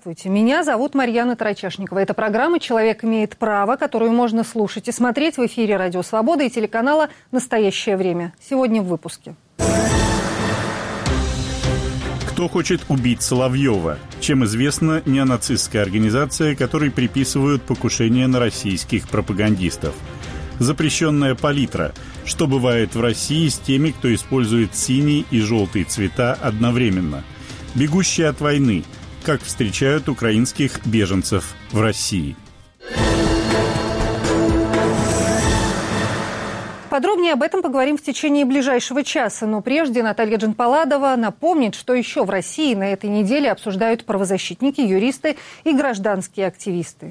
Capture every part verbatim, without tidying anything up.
Здравствуйте, меня зовут Марьяна Тарачешникова. Это программа «Человек имеет право», которую можно слушать и смотреть в эфире «Радио Свобода» и телеканала «Настоящее время». Сегодня в выпуске. Кто хочет убить Соловьева? Чем известна неонацистская организация, которой приписывают покушение на российских пропагандистов? Запрещенная палитра. Что бывает в России с теми, кто использует синий и желтый цвета одновременно? Бегущие от войны. Как встречают украинских беженцев в России? Подробнее об этом поговорим в течение ближайшего часа. Но прежде Наталья Джанпаладова напомнит, что еще в России на этой неделе обсуждают правозащитники, юристы и гражданские активисты.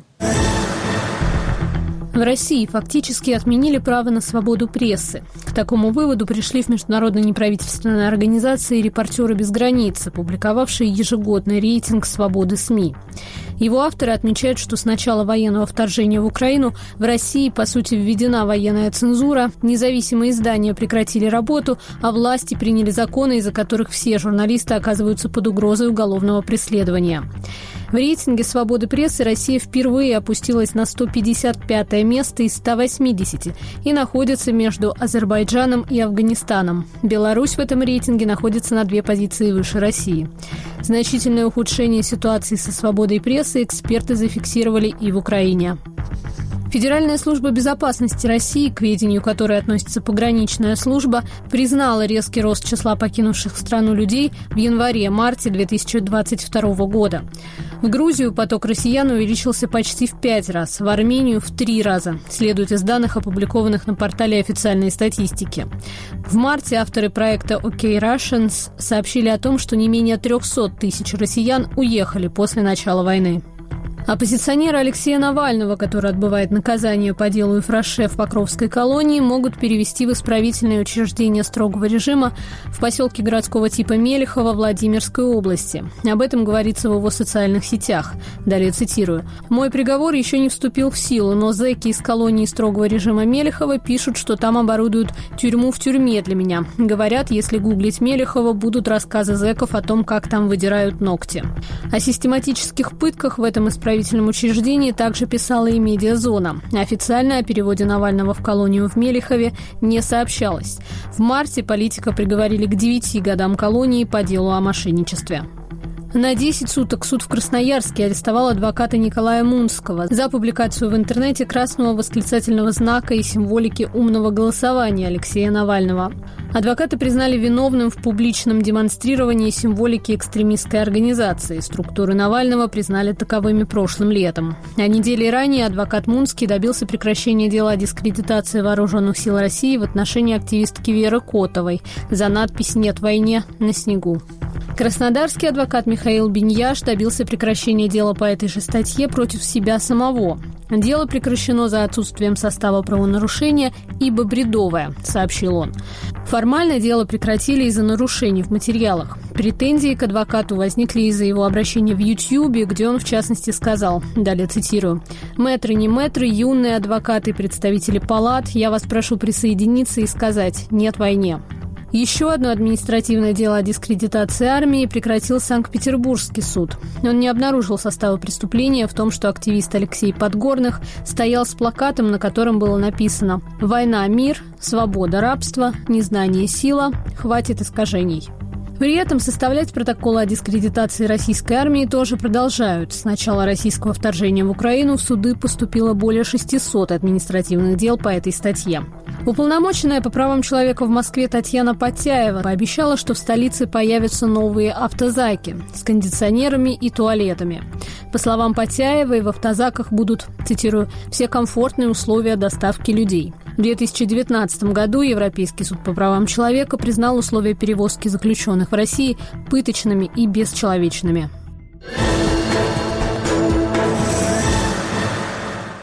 В России фактически отменили право на свободу прессы. К такому выводу пришли в международной неправительственной организации «Репортеры без границ», опубликовавшие ежегодный рейтинг свободы СМИ. Его авторы отмечают, что с начала военного вторжения в Украину в России, по сути, введена военная цензура, независимые издания прекратили работу, а власти приняли законы, из-за которых все журналисты оказываются под угрозой уголовного преследования. В рейтинге свободы прессы Россия впервые опустилась на сто пятьдесят пятое место из ста восьмидесяти и находится между Азербайджаном и Афганистаном. Беларусь в этом рейтинге находится на две позиции выше России. Значительное ухудшение ситуации со свободой прессы эксперты зафиксировали и в Украине. Федеральная служба безопасности России, к ведению которой относится пограничная служба, признала резкий рост числа покинувших страну людей в январе-марте две тысячи двадцать второго года. В Грузию поток россиян увеличился почти в пять раз, в Армению в три раза, следует из данных, опубликованных на портале официальной статистики. В марте авторы проекта «OK Russians» сообщили о том, что не менее триста тысяч россиян уехали после начала войны. Оппозиционера Алексея Навального, который отбывает наказание по делу Ефраше в Покровской колонии, могут перевести в исправительное учреждение строгого режима в поселке городского типа Мелехово Владимирской области. Об этом говорится в его социальных сетях. Далее цитирую. «Мой приговор еще не вступил в силу, но зэки из колонии строгого режима Мелехова пишут, что там оборудуют тюрьму в тюрьме для меня. Говорят, если гуглить Мелехова, будут рассказы зэков о том, как там выдирают ногти». О систематических пытках в этом исправительном В исправительном учреждении также писала и «Медиазона». Официально о переводе Навального в колонию в Мелехове не сообщалось. В марте политика приговорили к девяти годам колонии по делу о мошенничестве. На десять суток суд в Красноярске арестовал адвоката Николая Мунского за публикацию в интернете красного восклицательного знака и символики умного голосования Алексея Навального. Адвоката признали виновным в публичном демонстрировании символики экстремистской организации. Структуры Навального признали таковыми прошлым летом. А недели ранее адвокат Мунский добился прекращения дела о дискредитации вооруженных сил России в отношении активистки Веры Котовой за надпись «Нет войне» на снегу. Краснодарский адвокат Михаил Биньяш добился прекращения дела по этой же статье против себя самого. Дело прекращено за отсутствием состава правонарушения, ибо бредовое, сообщил он. Формально дело прекратили из-за нарушений в материалах. Претензии к адвокату возникли из-за его обращения в Ютьюбе, где он, в частности, сказал, далее цитирую, «Мэтры, не мэтры, юные адвокаты, представители палат, я вас прошу присоединиться и сказать «нет войне». Еще одно административное дело о дискредитации армии прекратил Санкт-Петербургский суд. Он не обнаружил состава преступления в том, что активист Алексей Подгорных стоял с плакатом, на котором было написано «Война – мир, свобода – рабство, незнание – сила, хватит искажений». При этом составлять протоколы о дискредитации российской армии тоже продолжают. С начала российского вторжения в Украину в суды поступило более шестисот административных дел по этой статье. Уполномоченная по правам человека в Москве Татьяна Потяева пообещала, что в столице появятся новые автозаки с кондиционерами и туалетами. По словам Потяевой, в автозаках будут, цитирую, «все комфортные условия доставки людей». В две тысячи девятнадцатом году Европейский суд по правам человека признал условия перевозки заключенных в России пыточными и бесчеловечными.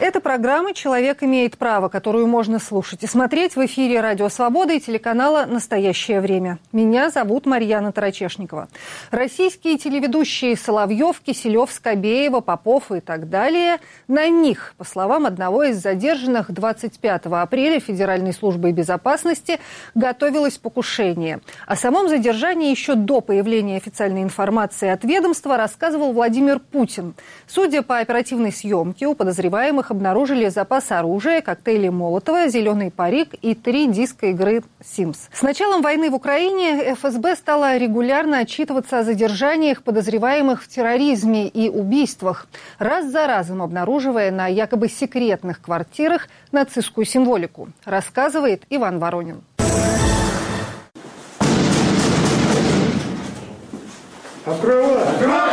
Это программа «Человек имеет право», которую можно слушать и смотреть в эфире «Радио Свобода» и телеканала «Настоящее время». Меня зовут Марьяна Тарачешникова. Российские телеведущие Соловьев, Киселев, Скобеева, Попов и так далее. На них, по словам одного из задержанных, двадцать пятого апреля Федеральной службой безопасности готовилось покушение. О самом задержании еще до появления официальной информации от ведомства рассказывал Владимир Путин. Судя по оперативной съемке, у подозреваемых обнаружили запас оружия, коктейли Молотова, зеленый парик и три диска игры Sims. С началом войны в Украине эф эс бэ стала регулярно отчитываться о задержаниях подозреваемых в терроризме и убийствах, раз за разом обнаруживая на якобы секретных квартирах нацистскую символику, рассказывает Иван Воронин. Открывай! Открывай!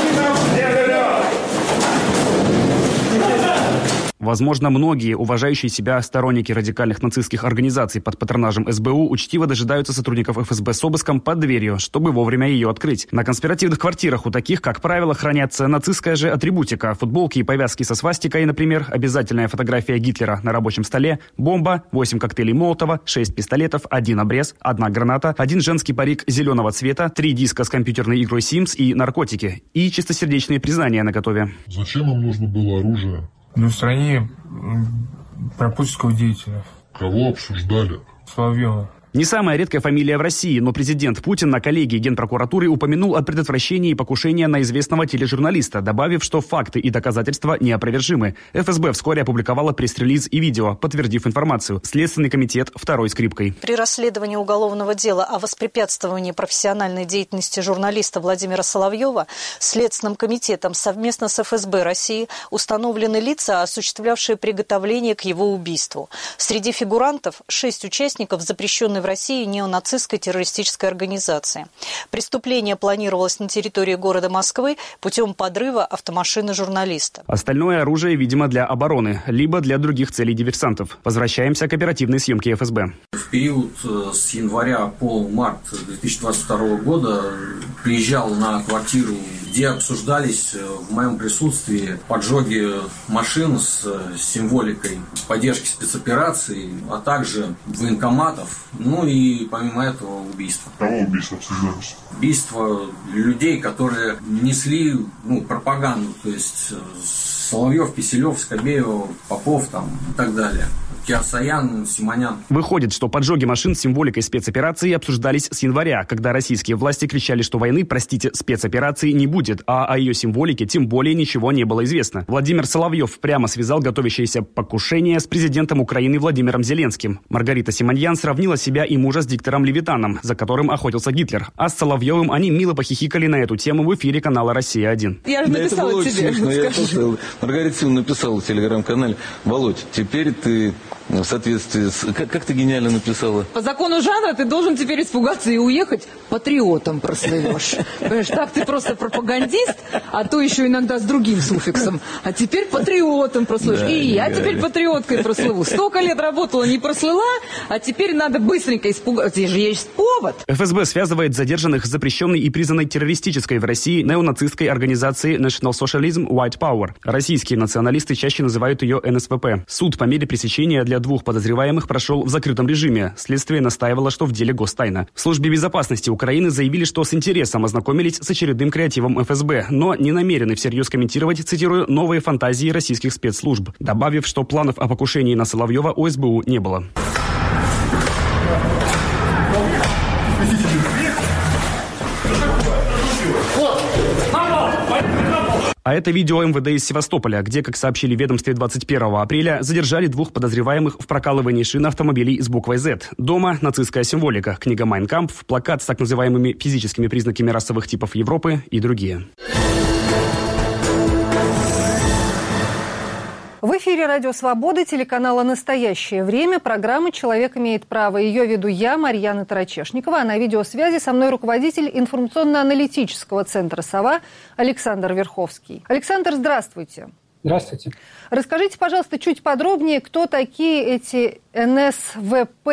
Возможно, многие уважающие себя сторонники радикальных нацистских организаций под патронажем эс бэ у учтиво дожидаются сотрудников эф эс бэ с обыском под дверью, чтобы вовремя ее открыть. На конспиративных квартирах у таких, как правило, хранятся нацистская же атрибутика. Футболки и повязки со свастикой, например, обязательная фотография Гитлера на рабочем столе, бомба, восемь коктейлей Молотова, шесть пистолетов, один обрез, одна граната, один женский парик зеленого цвета, три диска с компьютерной игрой Sims и наркотики. И чистосердечные признания наготове. Зачем им нужно было оружие? На стороне пропутинского деятеля. Кого обсуждали? Соловьева. Не самая редкая фамилия в России, но президент Путин на коллегии Генпрокуратуры упомянул о предотвращении покушения на известного тележурналиста, добавив, что факты и доказательства неопровержимы. эф эс бэ вскоре опубликовала пресс-релиз и видео, подтвердив информацию. Следственный комитет второй скрипкой. При расследовании уголовного дела о воспрепятствовании профессиональной деятельности журналиста Владимира Соловьева Следственным комитетом совместно с эф эс бэ России установлены лица, осуществлявшие приготовление к его убийству. Среди фигурантов шесть участников запрещенной в России неонацистской террористической организации. Преступление планировалось на территории города Москвы путем подрыва автомашины журналиста. Остальное оружие, видимо, для обороны, либо для других целей диверсантов. Возвращаемся к оперативной съемке эф эс бэ. В период с января по март две тысячи двадцать второго года приезжал на квартиру, где обсуждались в моем присутствии поджоги машин с символикой поддержки спецопераций, а также военкоматов. Ну и помимо этого убийства. Кого убийства обсуждались? Убийство людей, которые несли ну, пропаганду, то есть Соловьев, Киселев, Скобеева, Попов там, и так далее. Киасаян, Симонян. Выходит, что поджоги машин с символикой спецоперации обсуждались с января, когда российские власти кричали, что войны, простите, спецоперации не будет, а о ее символике тем более ничего не было известно. Владимир Соловьев прямо связал готовящееся покушение с президентом Украины Владимиром Зеленским. Маргарита Симоньян сравнила себя и мужа с диктором Левитаном, за которым охотился Гитлер. А с Соловьевым они мило похихикали на эту тему в эфире канала «Россия один». Я же написала тебе. Маргарита Симоньян написала в телеграм-канале: Володь, теперь ты в соответствии с... Как, как ты гениально написала? По закону жанра ты должен теперь испугаться и уехать, патриотом прослывешь. Понимаешь, так ты просто пропагандист, а то еще иногда с другим суффиксом. А теперь патриотом прослывешь. Да, и я теперь патриоткой прослыву. Столько лет работала, не прослыла, а теперь надо быстренько испугаться. Здесь же есть повод. эф эс бэ связывает задержанных с запрещенной и признанной террористической в России неонацистской организацией National Socialism White Power. Российские националисты чаще называют ее эн эс вэ пэ. Суд по мере пресечения для двух подозреваемых прошел в закрытом режиме. Следствие настаивало, что в деле гостайна. В службе безопасности Украины заявили, что с интересом ознакомились с очередным креативом эф эс бэ, но не намерены всерьез комментировать, цитирую, новые фантазии российских спецслужб, добавив, что планов о покушении на Соловьева у эс бэ у не было. А это видео эм вэ дэ из Севастополя, где, как сообщили в ведомстве двадцать первого апреля, задержали двух подозреваемых в прокалывании шин автомобилей с буквой зет. Дома нацистская символика, книга «Майн Кампф», плакат с так называемыми физическими признаками расовых типов Европы и другие. В эфире «Радио Свобода», телеканала «Настоящее время», программа «Человек имеет право». Ее веду я, Марьяна Тарачешникова, а на видеосвязи со мной руководитель информационно-аналитического центра «Сова» Александр Верховский. Александр, здравствуйте. Здравствуйте. Расскажите, пожалуйста, чуть подробнее, кто такие эти эн эс вэ пэ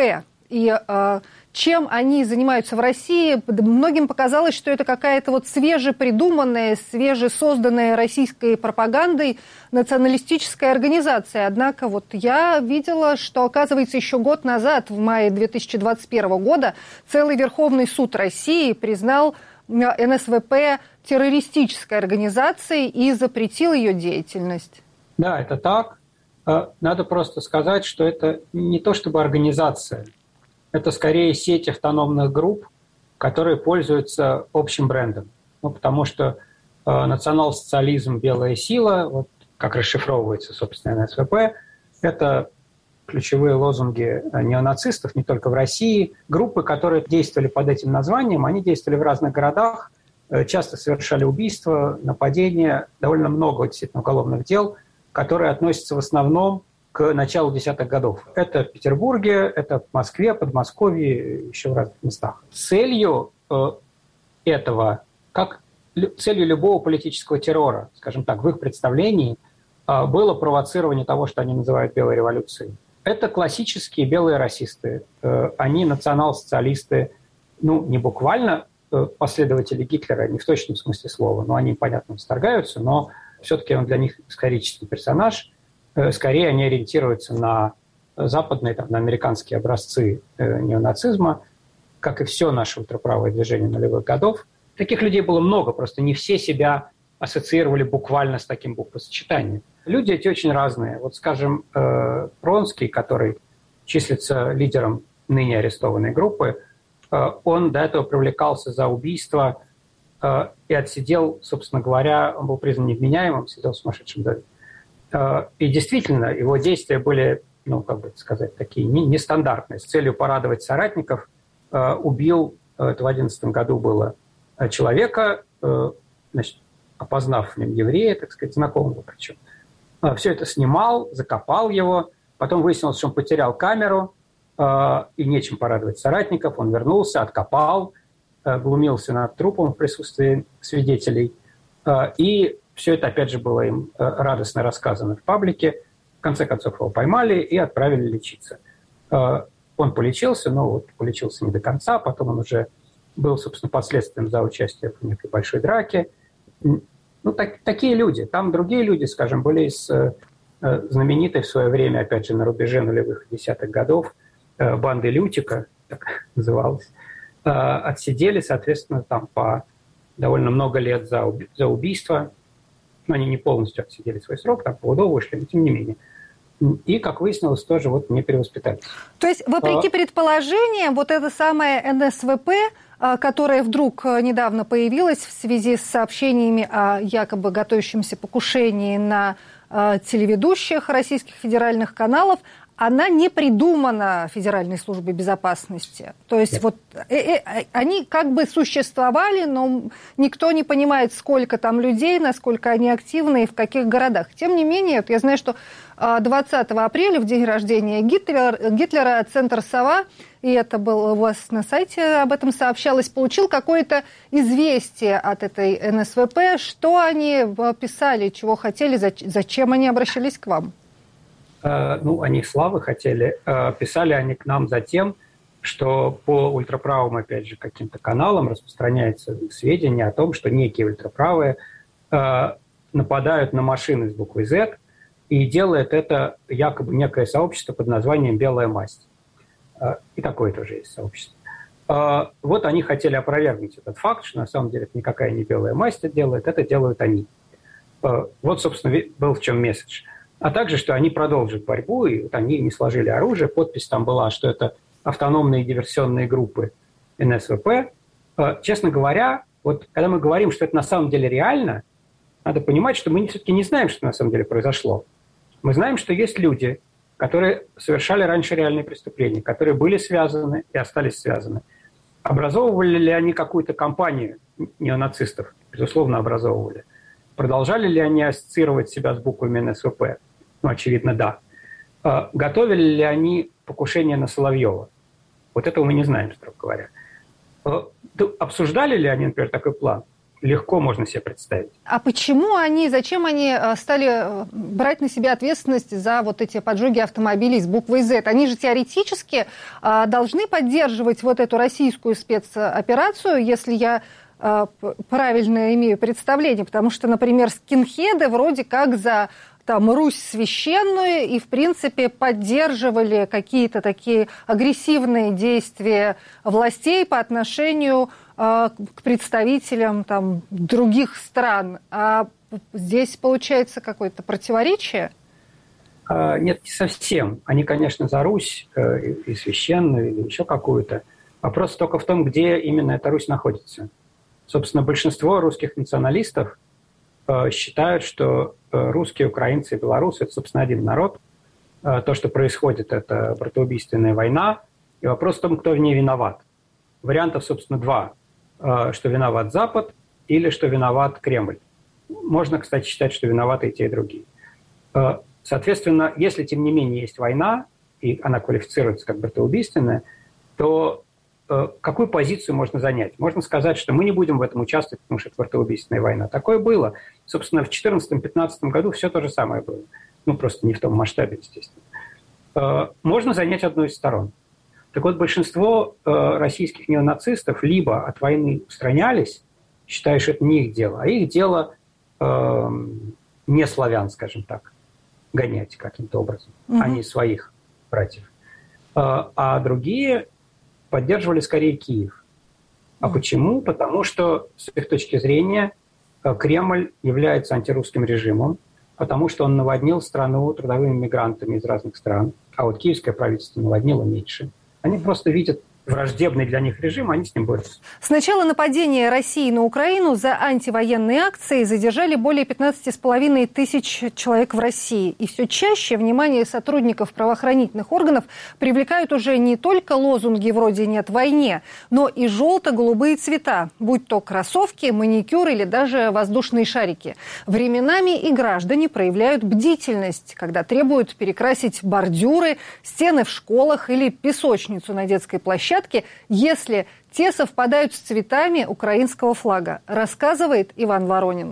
и э, чем они занимаются в России. Многим показалось, что это какая-то вот свежепридуманная, свежесозданная российской пропагандой националистическая организация. Однако вот я видела, что, оказывается, еще год назад, в мае две тысячи двадцать первого года, целый Верховный суд России признал эн эс вэ пэ террористической организацией и запретил ее деятельность. Да, это так. Надо просто сказать, что это не то чтобы организация, это скорее сеть автономных групп, которые пользуются общим брендом. Ну, потому что э, национал-социализм, белая сила, вот как расшифровывается, собственно, эн эс вэ пэ, это ключевые лозунги неонацистов не только в России. Группы, которые действовали под этим названием, они действовали в разных городах, э, часто совершали убийства, нападения, довольно много действительно уголовных дел, которые относятся в основном к началу десятых годов. Это в Петербурге, это в Москве, Подмосковье, еще в разных местах. Целью э, этого, как целью любого политического террора, скажем так, в их представлении, э, было провоцирование того, что они называют белой революцией. Это классические белые расисты. Э, они национал-социалисты, ну, не буквально э, последователи Гитлера, не в точном смысле слова, но они, понятно, восторгаются, но все-таки он для них исторический персонаж. Скорее они ориентируются на западные, там, на американские образцы э, неонацизма, как и все наше ультраправое движение нулевых годов. Таких людей было много, просто не все себя ассоциировали буквально с таким буквосочетанием. Люди эти очень разные. Вот, скажем, э, Пронский, который числится лидером ныне арестованной группы, э, он до этого привлекался за убийство э, и отсидел, собственно говоря, он был признан невменяемым, сидел в сумасшедшем доме. И действительно, его действия были, ну, как бы сказать, такие нестандартные. С целью порадовать соратников убил, это в две тысячи одиннадцатом году было, человека, значит, опознав в нем еврея, так сказать, знакомого причем. Все это снимал, закопал его, потом выяснилось, что он потерял камеру, и нечем порадовать соратников. Он вернулся, откопал, глумился над трупом в присутствии свидетелей, и все это, опять же, было им радостно рассказано в паблике. В конце концов, его поймали и отправили лечиться. Он полечился, но вот полечился не до конца. Потом он уже был, собственно, последствием за участие в некой большой драке. Ну, так, такие люди. Там другие люди, скажем, были из знаменитой в свое время, опять же, на рубеже нулевых десятых годов, банды Лютика, так называлась, отсидели, соответственно, там по довольно много лет за, уби- за убийство. Но они не полностью отсидели свой срок, там полудово вышли, но тем не менее. И, как выяснилось, тоже вот не перевоспитались. То есть, вопреки а... предположениям, вот это самое эн эс вэ пэ, которое вдруг недавно появилось в связи с сообщениями о якобы готовящемся покушении на телеведущих российских федеральных каналов, она не придумана Федеральной службой безопасности. То есть вот э, э, они как бы существовали, но никто не понимает, сколько там людей, насколько они активны и в каких городах. Тем не менее, вот я знаю, что двадцатого апреля, в день рождения Гитлера, Гитлера Центр «Сова», и это было у вас на сайте об этом сообщалось, получил какое-то известие от этой эн эс вэ пэ, что они писали, чего хотели, зачем они обращались к вам? Ну, они славы хотели. Писали они к нам за тем, что по ультраправым, опять же, каким-то каналам распространяются сведения о том, что некие ультраправые нападают на машины с буквой Z, и делает это якобы некое сообщество под названием «Белая масть». И такое тоже есть сообщество. Вот они хотели опровергнуть этот факт, что на самом деле это никакая не белая масть это делает, это делают они. Вот, собственно, был в чем месседж. А также, что они продолжат борьбу, и вот они не сложили оружие. Подпись там была, что это автономные диверсионные группы эн эс вэ пэ. Честно говоря, вот когда мы говорим, что это на самом деле реально, надо понимать, что мы все-таки не знаем, что на самом деле произошло. Мы знаем, что есть люди, которые совершали раньше реальные преступления, которые были связаны и остались связаны. Образовывали ли они какую-то компанию неонацистов? Безусловно, образовывали. Продолжали ли они ассоциировать себя с буквами эн эс вэ пэ? Ну, очевидно, да. Готовили ли они покушение на Соловьева? Вот этого мы не знаем, строго говоря. Обсуждали ли они, например, такой план? легко можно себе представить. А почему они, зачем они стали брать на себя ответственность за вот эти поджоги автомобилей с буквой Z? Они же теоретически должны поддерживать вот эту российскую спецоперацию, если я правильно имею представление, потому что, например, скинхеды вроде как за там Русь священную и, в принципе, поддерживали какие-то такие агрессивные действия властей по отношению э, к представителям там других стран. А здесь получается какое-то противоречие? Нет, не совсем. Они, конечно, за Русь э, и священную, или еще какую-то. Вопрос только в том, где именно эта Русь находится. Собственно, большинство русских националистов э, считают, что э, русские, украинцы и белорусы – это, собственно, один народ. Э, то, что происходит, это братоубийственная война. И вопрос в том, кто в ней виноват. Вариантов, собственно, два. Э, что виноват Запад или что виноват Кремль. Можно, кстати, считать, что виноваты и те, и другие. Э, соответственно, если, тем не менее, есть война, и она квалифицируется как братоубийственная, то какую позицию можно занять? Можно сказать, что мы не будем в этом участвовать, потому что это братоубийственная война. Такое было. Собственно, в две тысячи четырнадцатом-пятнадцатом году все то же самое было. Ну, просто не в том масштабе, естественно. Можно занять одну из сторон. Так вот, большинство российских неонацистов либо от войны устранялись, считая, что это не их дело, а их дело э, не славян, скажем так, гонять каким-то образом, mm-hmm. а не своих братьев. А другие поддерживали скорее Киев. А почему? Потому что, с их точки зрения, Кремль является антирусским режимом, потому что он наводнил страну трудовыми мигрантами из разных стран, а вот киевское правительство наводнило меньше. Они просто видят враждебный для них режим, они с ним борются. С начала нападения России на Украину за антивоенные акции задержали более пятнадцати с половиной тысяч человек в России. И все чаще внимание сотрудников правоохранительных органов привлекают уже не только лозунги вроде «нет войне», но и желто-голубые цвета, будь то кроссовки, маникюр или даже воздушные шарики. Временами и граждане проявляют бдительность, когда требуют перекрасить бордюры, стены в школах или песочницу на детской площадке, если те совпадают с цветами украинского флага, рассказывает Иван Воронин.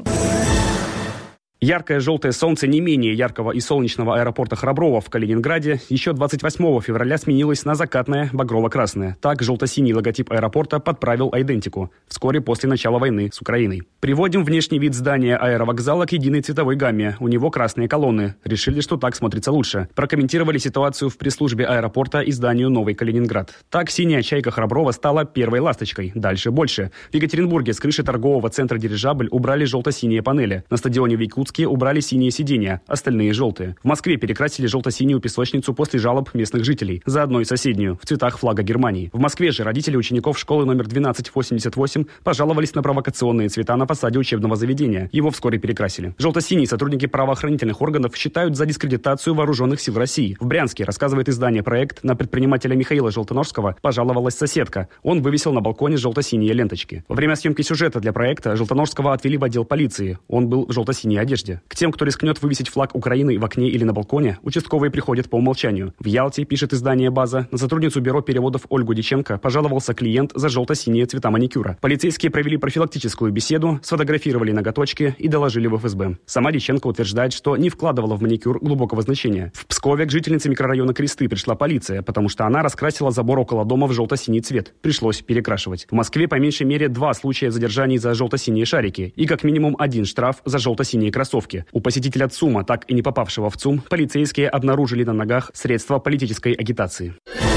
Яркое желтое солнце не менее яркого и солнечного аэропорта Храброво в Калининграде еще двадцать восьмого февраля сменилось на закатное багрово-красное. Так желто-синий логотип аэропорта подправил айдентику вскоре после начала войны с Украиной. Приводим внешний вид здания аэровокзала к единой цветовой гамме. У него красные колонны. Решили, что так смотрится лучше. Прокомментировали ситуацию в пресс-службе аэропорта изданию «Новый Калининград». Так синяя чайка Храброво стала первой ласточкой. Дальше больше. В Екатеринбурге с крыши торгового центра «Дирижабль» убрали желто-синие панели. На стадионе в Якутске убрали синие сиденья, остальные желтые. В Москве перекрасили желто-синюю песочницу после жалоб местных жителей, заодно и соседнюю, в цветах флага Германии. В Москве же родители учеников школы номер двенадцать восемьдесят восемь пожаловались на провокационные цвета на фасаде учебного заведения. Его вскоре перекрасили. Желто-синие сотрудники правоохранительных органов считают за дискредитацию вооруженных сил России. В Брянске, рассказывает издание «Проект», на предпринимателя Михаила Желтоножского пожаловалась соседка. Он вывесил на балконе желто-синие ленточки. Во время съемки сюжета для проекта Желтоножского отвели в отдел полиции. Он был в желто-синей одежде. К тем, кто рискнет вывесить флаг Украины в окне или на балконе, участковые приходят по умолчанию. В Ялте, пишет издание «База», на сотрудницу бюро переводов Ольгу Диченко пожаловался клиент за желто-синие цвета маникюра. Полицейские провели профилактическую беседу, сфотографировали ноготочки и доложили в эф эс бэ. Сама Диченко утверждает, что не вкладывала в маникюр глубокого значения. В Пскове к жительнице микрорайона Кресты пришла полиция, потому что она раскрасила забор около дома в желто-синий цвет. Пришлось перекрашивать. В Москве по меньшей мере два случая задержаний за желто-синие шарики и как минимум один штраф за желто-синие кроссовки. У посетителя ЦУМа, так и не попавшего в ЦУМ, полицейские обнаружили на ногах средства политической агитации.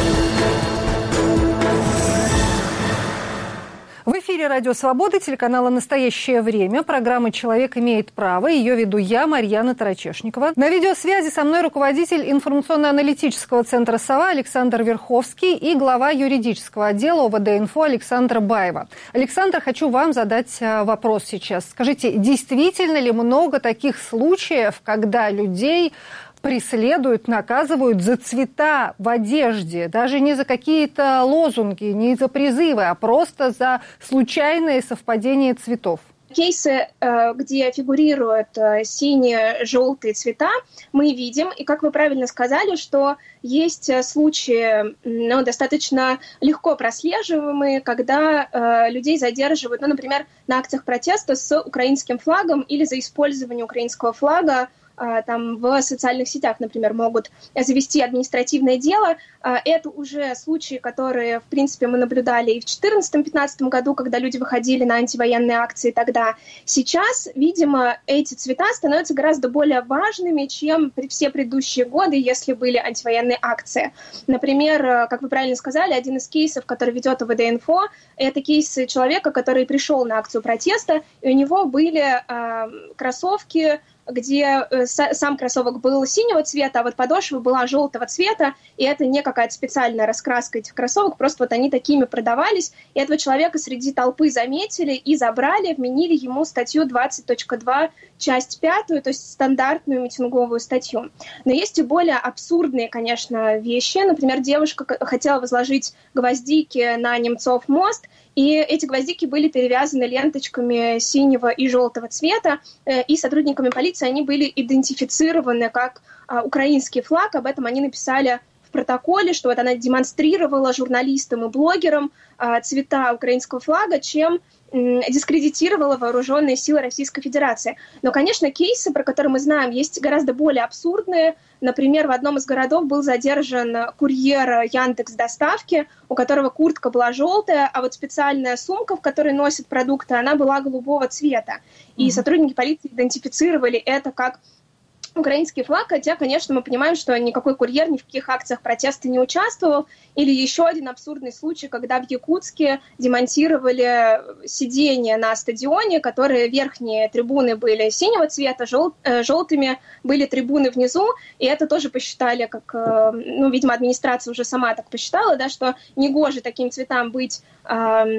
В эфире «Радио Свобода», телеканала «Настоящее время», программа «Человек имеет право». Ее веду я, Марьяна Тарачешникова. На видеосвязи со мной руководитель информационно-аналитического центра «Сова» Александр Верховский и глава юридического отдела о вэ дэ-инфо Александра Баева. Александр, хочу вам задать вопрос сейчас. Скажите, действительно ли много таких случаев, когда людей преследуют, наказывают за цвета в одежде, даже не за какие-то лозунги, не за призывы, а просто за случайное совпадение цветов? Кейсы, где фигурируют синие, желтые цвета, мы видим. И, как вы правильно сказали, что есть случаи, ну, достаточно легко прослеживаемые, когда людей задерживают, ну, например, на акциях протеста с украинским флагом или за использование украинского флага. Там в социальных сетях, например, могут завести административное дело. Это уже случаи, которые, в принципе, мы наблюдали и в две тысячи четырнадцатом-две тысячи пятнадцатом году, когда люди выходили на антивоенные акции тогда. Сейчас, видимо, эти цвета становятся гораздо более важными, чем все предыдущие годы, если были антивоенные акции. Например, как вы правильно сказали, один из кейсов, который ведет ОВД-инфо, это кейс человека, который пришел на акцию протеста, и у него были э, кроссовки, где сам кроссовок был синего цвета, а вот подошва была желтого цвета, и это не какая-то специальная раскраска этих кроссовок, просто вот они такими продавались, и этого человека среди толпы заметили и забрали, вменили ему статью двадцать точка два, часть пятую, то есть стандартную митинговую статью. Но есть и более абсурдные, конечно, вещи. Например, девушка хотела возложить гвоздики на Немцов мост, и эти гвоздики были перевязаны ленточками синего и желтого цвета, и сотрудниками полиции они были идентифицированы как украинский флаг. Об этом они написали в протоколе, что вот она демонстрировала журналистам и блогерам цвета украинского флага, чем дискредитировала вооруженные силы Российской Федерации. Но, конечно, кейсы, про которые мы знаем, есть гораздо более абсурдные. Например, в одном из городов был задержан курьер Яндекс.Доставки, у которого куртка была желтая, а вот специальная сумка, в которой носят продукты, она была голубого цвета. И mm-hmm. сотрудники полиции идентифицировали это как украинский флаг, хотя, конечно, мы понимаем, что никакой курьер ни в каких акциях протеста не участвовал. Или еще один абсурдный случай, когда в Якутске демонтировали сиденья на стадионе, которые верхние трибуны были синего цвета, жел, э, желтыми были трибуны внизу, и это тоже посчитали, как, э, ну, видимо, администрация уже сама так посчитала, да, что негоже таким цветам быть э,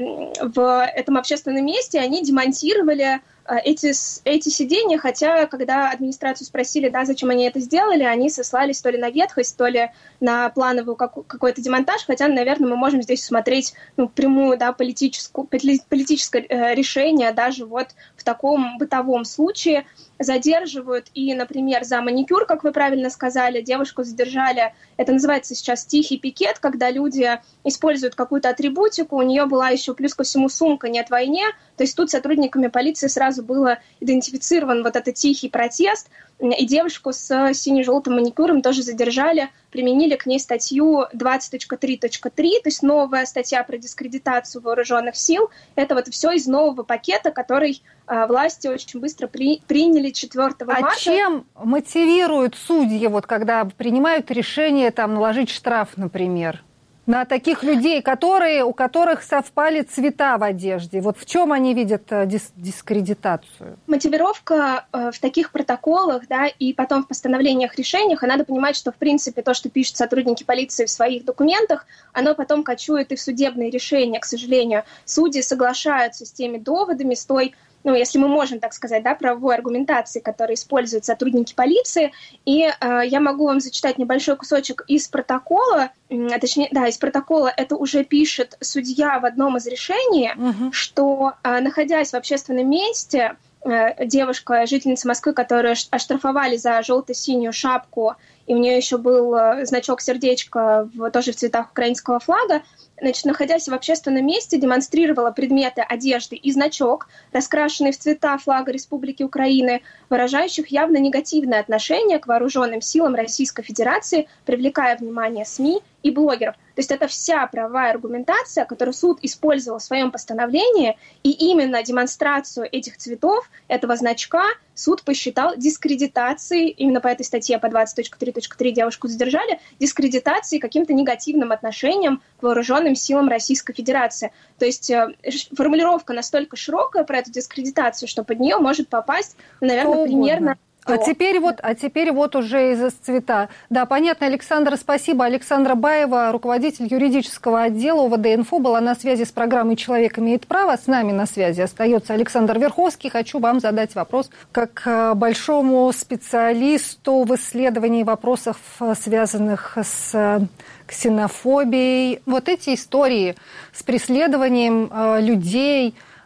в этом общественном месте, они демонтировали Эти, эти сиденья, хотя, когда администрацию спросили, да, зачем они это сделали, они сослались то ли на ветхость, то ли на плановый какой-то демонтаж, хотя, наверное, мы можем здесь смотреть, ну, прямую, да, политическую, политическое решение даже вот в таком бытовом случае. Задерживают и, например, за маникюр, как вы правильно сказали, девушку задержали, это называется сейчас тихий пикет, когда люди используют какую-то атрибутику, у нее была еще плюс ко всему сумка «Нет войне», то есть тут сотрудниками полиции сразу было идентифицирован вот этот тихий протест, и девушку с сине-желтым маникюром тоже задержали, применили к ней статью двадцать точка три точка три, то есть новая статья про дискредитацию вооруженных сил. Это вот все из нового пакета, который а, власти очень быстро при, приняли четвёртого марта. А чем мотивируют судьи, вот, когда принимают решение там, наложить штраф, например, на таких людей, которые, у которых совпали цвета в одежде? Вот в чем они видят дис- дискредитацию? Мотивировка э, в таких протоколах, да, и потом в постановлениях, решениях, и надо понимать, что, в принципе, то, что пишут сотрудники полиции в своих документах, оно потом кочует и в судебные решения, к сожалению. Судьи соглашаются с теми доводами, с той, ну, если мы можем так сказать, да, правовой аргументации, которую используют сотрудники полиции. И э, я могу вам зачитать небольшой кусочек из протокола, э, точнее, да, из протокола это уже пишет судья в одном из решений, угу. что, э, находясь в общественном месте, э, девушка, жительница Москвы, которую оштрафовали за желто-синюю шапку, и у нее еще был э, значок сердечка в, тоже в цветах украинского флага, значит, находясь в общественном месте, демонстрировала предметы одежды и значок, раскрашенный в цвета флага Республики Украины, выражающих явно негативное отношение к вооруженным силам Российской Федерации, привлекая внимание СМИ и блогеров. То есть это вся правовая аргументация, которую суд использовал в своем постановлении, и именно демонстрацию этих цветов, этого значка, суд посчитал дискредитацией, именно по этой статье по двадцать точка три точка три девушку задержали, дискредитацией, каким-то негативным отношением к вооруженным силам Российской Федерации. То есть э, формулировка настолько широкая про эту дискредитацию, что под нее может попасть, наверное, примерно... А теперь, вот, а теперь вот уже из-за цвета. Да, понятно, Александра, спасибо. Александра Баева, руководитель юридического отдела ОВД-инфо, была на связи с программой «Человек имеет право». С нами на связи остается Александр Верховский. Хочу вам задать вопрос как большому специалисту в исследовании вопросов, связанных с ксенофобией. Вот эти истории с преследованием людей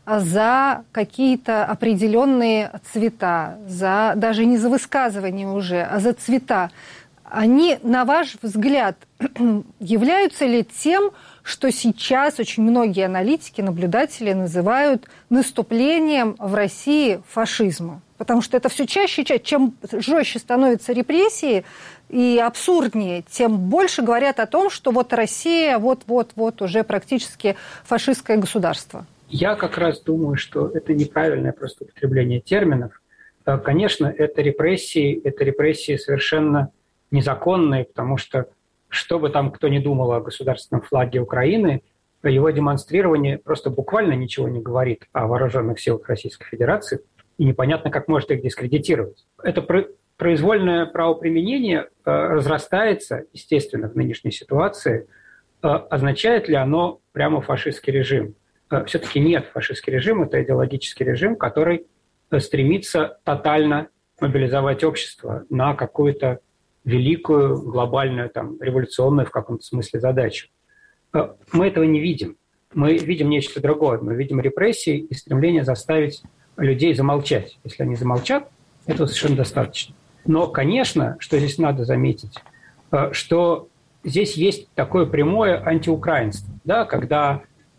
за какие-то определенные цвета, за даже не за высказывания уже, а за цвета, они, на ваш взгляд, являются ли тем, что сейчас очень многие аналитики, наблюдатели называют наступлением в России фашизма? Потому что это все чаще и чаще. Чем жестче становятся репрессии и абсурднее, тем больше говорят о том, что вот Россия вот-вот-вот уже практически фашистское государство. Я как раз думаю, что это неправильное просто употребление терминов. Конечно, это репрессии, это репрессии совершенно незаконные, потому что, что бы там кто ни думал о государственном флаге Украины, его демонстрирование просто буквально ничего не говорит о вооруженных силах Российской Федерации, и непонятно, как может их дискредитировать. Это произвольное правоприменение разрастается, естественно, в нынешней ситуации. Означает ли оно прямо фашистский режим? Все-таки нет, фашистский режим – это идеологический режим, который стремится тотально мобилизовать общество на какую-то великую, глобальную, там, революционную в каком-то смысле задачу. Мы этого не видим. Мы видим нечто другое. Мы видим репрессии и стремление заставить людей замолчать. Если они замолчат, этого совершенно достаточно. Но, конечно, что здесь надо заметить, что здесь есть такое прямое антиукраинство, да, когда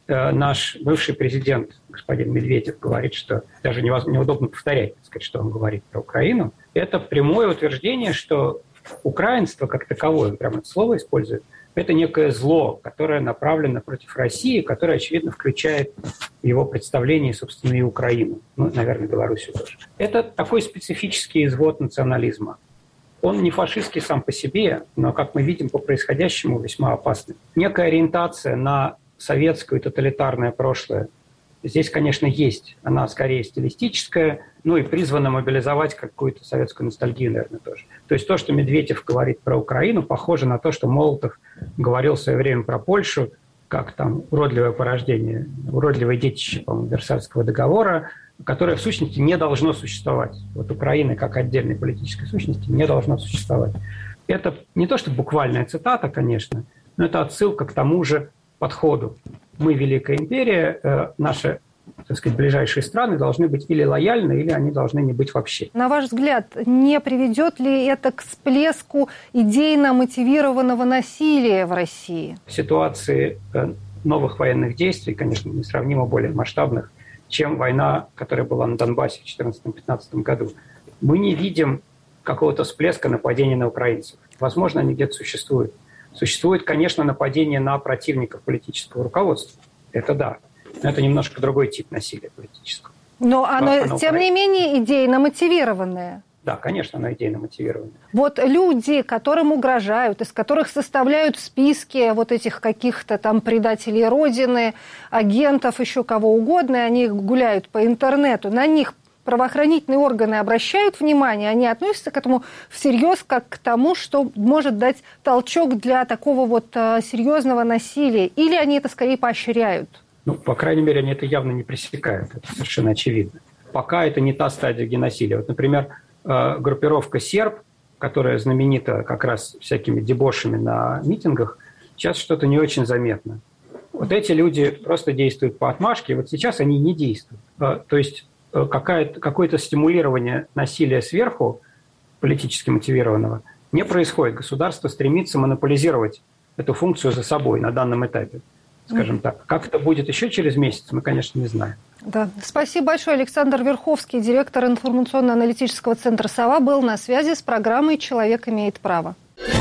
наш бывший президент, господин Медведев, говорит, что даже неудобно повторять, так сказать, что он говорит про Украину. Это прямое утверждение, что украинство как таковое, прямо это слово использует, это некое зло, которое направлено против России, которое, очевидно, включает в его представление, собственно, и Украину. Ну, наверное, Белоруссию тоже. Это такой специфический извод национализма. Он не фашистский сам по себе, но, как мы видим по происходящему, весьма опасный. Некая ориентация на советское тоталитарное прошлое здесь, конечно, есть. Она скорее стилистическая, ну и призвана мобилизовать какую-то советскую ностальгию, наверное, тоже. То есть то, что Медведев говорит про Украину, похоже на то, что Молотов говорил в свое время про Польшу, как там уродливое порождение, уродливое детище, по-моему, Версальского договора, которое в сущности не должно существовать. Вот Украина как отдельной политической сущности не должно существовать. Это не то, что буквальная цитата, конечно, но это отсылка к тому же подходу. Мы Великая империя, э, наши, так сказать, ближайшие страны должны быть или лояльны, или они должны не быть вообще. На ваш взгляд, не приведет ли это к всплеску идейно мотивированного насилия в России? В ситуации э, новых военных действий, конечно, несравнимо более масштабных, чем война, которая была на Донбассе в две тысячи четырнадцатом-пятнадцатом году, мы не видим какого-то всплеска нападения на украинцев. Возможно, они где-то существуют. Существует, конечно, нападение на противников политического руководства. Это да. Но это немножко другой тип насилия политического. Но оно, Но оно тем не менее, идейно мотивированное. Да, конечно, оно идейно мотивированное. Вот люди, которым угрожают, из которых составляют списки вот этих каких-то там предателей Родины, агентов, еще кого угодно, и они гуляют по интернету, на них правоохранительные органы обращают внимание, они относятся к этому всерьез, как к тому, что может дать толчок для такого вот серьезного насилия, или они это скорее поощряют? Ну, по крайней мере, они это явно не пресекают, это совершенно очевидно. Пока это не та стадия геноцидия. Вот, например, группировка «Серб», которая знаменита как раз всякими дебошами на митингах, сейчас что-то не очень заметно. Вот эти люди просто действуют по отмашке, и вот сейчас они не действуют. То есть какое-то стимулирование насилия сверху, политически мотивированного, не происходит. Государство стремится монополизировать эту функцию за собой на данном этапе, скажем так. Как это будет еще через месяц, мы, конечно, не знаем. Да. Спасибо большое. Александр Верховский, директор информационно-аналитического центра «Сова», был на связи с программой «Человек имеет право».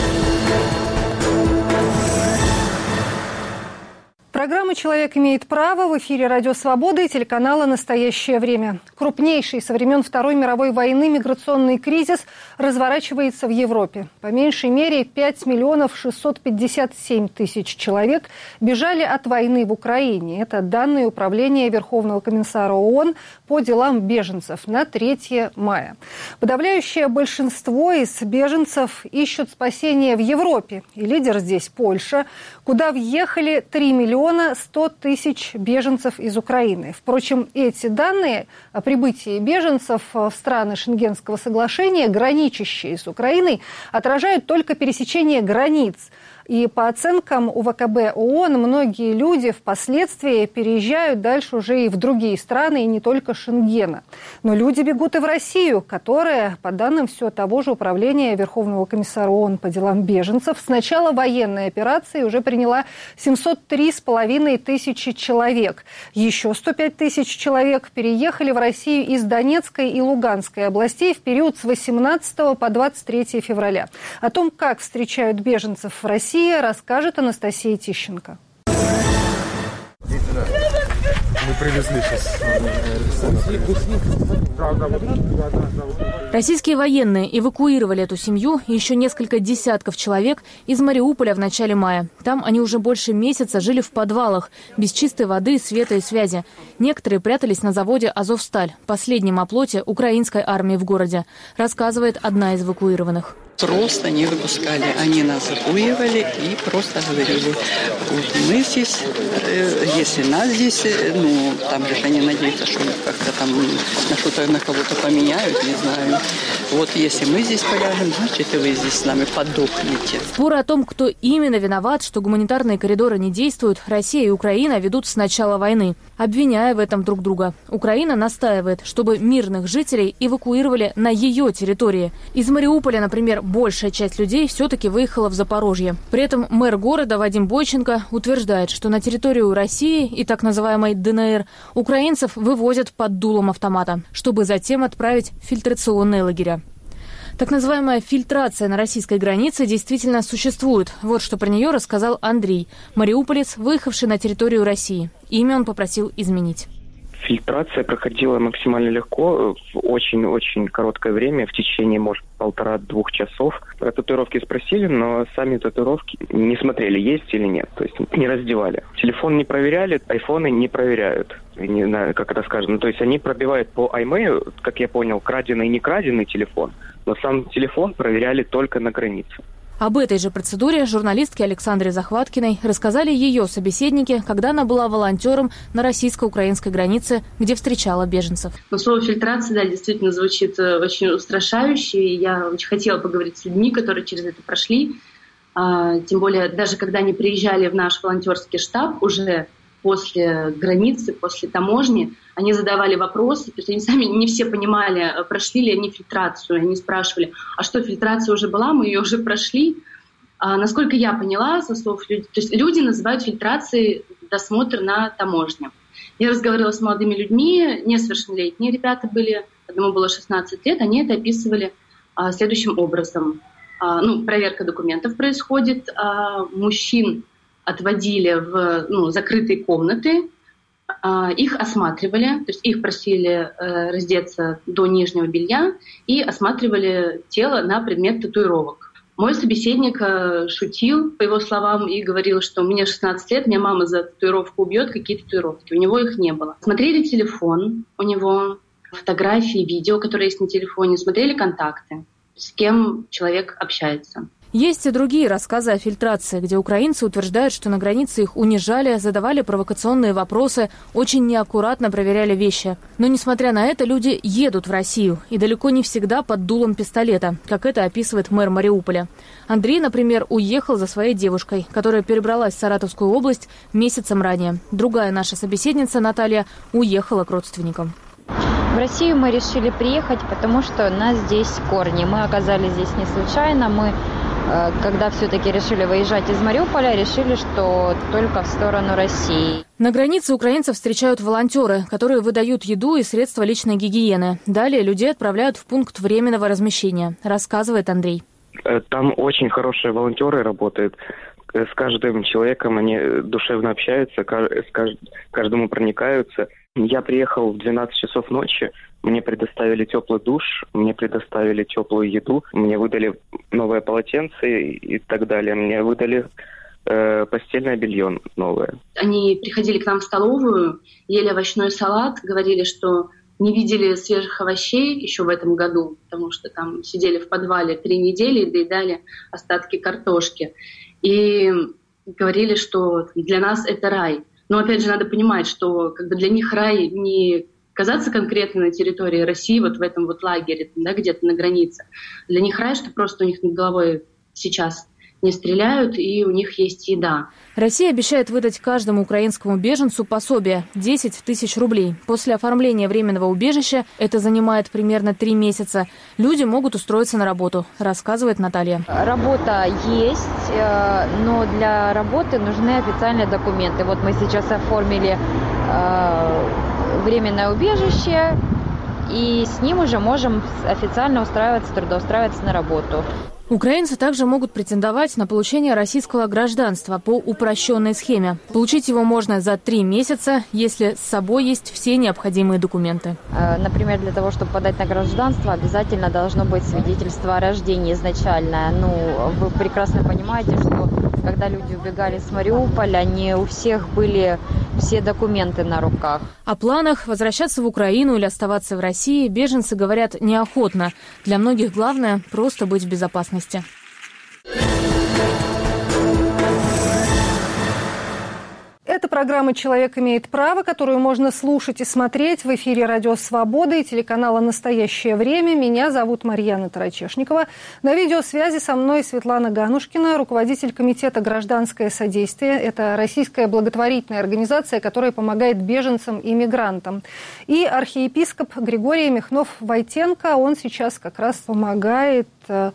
Программа «Человек имеет право» в эфире «Радио Свобода» и телеканала «Настоящее время». Крупнейший со времен Второй мировой войны миграционный кризис разворачивается в Европе. По меньшей мере пять миллионов шестьсот пятьдесят семь тысяч человек бежали от войны в Украине. Это данные Управления Верховного комиссара ООН по делам беженцев на третье мая. Подавляющее большинство из беженцев ищут спасения в Европе. И лидер здесь Польша, куда въехали три миллиона сто тысяч беженцев из Украины. Впрочем, эти данные о прибытии беженцев в страны Шенгенского соглашения, граничащие с Украиной, отражают только пересечение границ. И по оценкам У В К Б ООН, многие люди впоследствии переезжают дальше уже и в другие страны, и не только Шенгена. Но люди бегут и в Россию, которая, по данным все того же Управления Верховного комиссара ООН по делам беженцев, с начала военной операции уже приняла семьсот три с половиной тысячи человек. Еще сто пять тысяч человек переехали в Россию из Донецкой и Луганской областей в период с восемнадцатого по двадцать третье февраля. О том, как встречают беженцев в России, расскажет Анастасия Тищенко. Мы привезли сейчас. Российские военные эвакуировали эту семью и еще несколько десятков человек из Мариуполя в начале мая. Там они уже больше месяца жили в подвалах, без чистой воды, света и связи. Некоторые прятались на заводе «Азовсталь», последнем оплоте украинской армии в городе, рассказывает одна из эвакуированных. Просто не выпускали. Они нас эвакуировали и просто говорили, вот мы здесь, если нас здесь, ну, там же они надеются, что как-то там на что-то, на кого-то поменяют, не знаю. Вот если мы здесь поляжем, значит, и вы здесь с нами подохнете. Споры о том, кто именно виноват, что гуманитарные коридоры не действуют, Россия и Украина ведут с начала войны, обвиняя в этом друг друга. Украина настаивает, чтобы мирных жителей эвакуировали на ее территории. Из Мариуполя, например, большая часть людей все-таки выехала в Запорожье. При этом мэр города Вадим Бойченко утверждает, что на территорию России и так называемой Д Н Р украинцев вывозят под дулом автомата, чтобы затем отправить в фильтрационные лагеря. Так называемая фильтрация на российской границе действительно существует. Вот что про нее рассказал Андрей, мариуполец, выехавший на территорию России. Имя он попросил изменить. Фильтрация проходила максимально легко, в очень-очень короткое время, в течение, может, полтора-двух часов. Про татуировки спросили, но сами татуировки не смотрели, есть или нет, то есть не раздевали. Телефон не проверяли, айфоны не проверяют. Не знаю, как это сказано. То есть они пробивают по аймейлу, как я понял, краденый и не краденый телефон, но сам телефон проверяли только на границе. Об этой же процедуре журналистке Александре Захваткиной рассказали ее собеседники, когда она была волонтером на российско-украинской границе, где встречала беженцев. Но слово «фильтрация», да, действительно звучит очень устрашающе. Я очень хотела поговорить с людьми, которые через это прошли. Тем более, даже когда они приезжали в наш волонтерский штаб уже после границы, после таможни, они задавали вопросы, то есть они сами не все понимали, прошли ли они фильтрацию. Они спрашивали, а что, фильтрация уже была, мы ее уже прошли. А, насколько я поняла, со слов людей, то есть люди называют фильтрацией досмотр на таможне. Я разговаривала с молодыми людьми, несовершеннолетние ребята были, одному было шестнадцать лет, они это описывали а, следующим образом. А, ну, проверка документов происходит, а, мужчин отводили в ну, закрытые комнаты, их осматривали, то есть их просили раздеться до нижнего белья и осматривали тело на предмет татуировок. Мой собеседник шутил, по его словам, и говорил, что мне шестнадцать лет, меня мама за татуировку убьет, какие татуировки. У него их не было. Смотрели телефон, у него фотографии, видео, которые есть на телефоне, смотрели контакты, с кем человек общается. Есть и другие рассказы о фильтрации, где украинцы утверждают, что на границе их унижали, задавали провокационные вопросы, очень неаккуратно проверяли вещи. Но, несмотря на это, люди едут в Россию, и далеко не всегда под дулом пистолета, как это описывает мэр Мариуполя. Андрей, например, уехал за своей девушкой, которая перебралась в Саратовскую область месяцем ранее. Другая наша собеседница, Наталья, уехала к родственникам. В Россию мы решили приехать, потому что у нас здесь корни. Мы оказались здесь не случайно. Мы, когда все-таки решили выезжать из Мариуполя, решили, что только в сторону России. На границе украинцев встречают волонтеры, которые выдают еду и средства личной гигиены. Далее людей отправляют в пункт временного размещения, рассказывает Андрей. Там очень хорошие волонтеры работают. С каждым человеком они душевно общаются, каждому проникаются. Я приехал в двенадцать часов ночи, мне предоставили теплый душ, мне предоставили теплую еду, мне выдали новое полотенце и так далее, мне выдали э, постельное белье новое. Они приходили к нам в столовую, ели овощной салат, говорили, что не видели свежих овощей еще в этом году, потому что там сидели в подвале три недели и доедали остатки картошки. И говорили, что для нас это рай. Но опять же надо понимать, что как бы для них рай не казаться конкретно на территории России, вот в этом вот лагере, да, где-то на границе. Для них рай, что просто у них над головой сейчас не стреляют, и у них есть еда. Россия обещает выдать каждому украинскому беженцу пособие – десять тысяч рублей. После оформления временного убежища, это занимает примерно три месяца, люди могут устроиться на работу, рассказывает Наталья. Работа есть, но для работы нужны официальные документы. Вот мы сейчас оформили временное убежище, и с ним уже можем официально устраиваться, трудоустраиваться на работу. Украинцы также могут претендовать на получение российского гражданства по упрощенной схеме. Получить его можно за три месяца, если с собой есть все необходимые документы. Например, для того, чтобы подать на гражданство, обязательно должно быть свидетельство о рождении изначальное. Ну, вы прекрасно понимаете, что когда люди убегали с Мариуполя, не у всех были все документы на руках. О планах возвращаться в Украину или оставаться в России беженцы говорят неохотно. Для многих главное – просто быть в безопасности. Это программа «Человек имеет право», которую можно слушать и смотреть в эфире «Радио Свобода» и телеканала «Настоящее время». Меня зовут Марьяна Тарачешникова. На видеосвязи со мной Светлана Ганушкина, руководитель комитета «Гражданское содействие». Это российская благотворительная организация, которая помогает беженцам и мигрантам. И архиепископ Григорий Михнов-Войтенко, он сейчас как раз помогает